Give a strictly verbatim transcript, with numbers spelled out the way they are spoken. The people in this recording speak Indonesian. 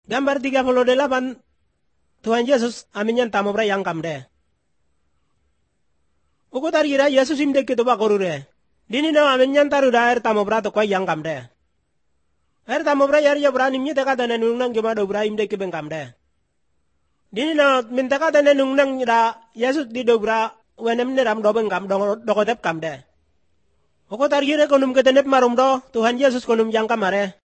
Gambar tiga puluh delapan, Tuhan Yesus aminyan tamobra yang kamde. Uko targira Yesus imde kito ba korure. Dini na aminyan taru da air tamobra to kwa yang kamde. Air tamobra yar ya bra nimnya teka dana nungnang gima do bra imde kiben kamde. Dini na mintaka dana nungnang da Yesus di do bra wenem ne ram do ben kam do kodep kamde. Uko targira konum ketenep marum do Tuhan Yesus konum yang kamare.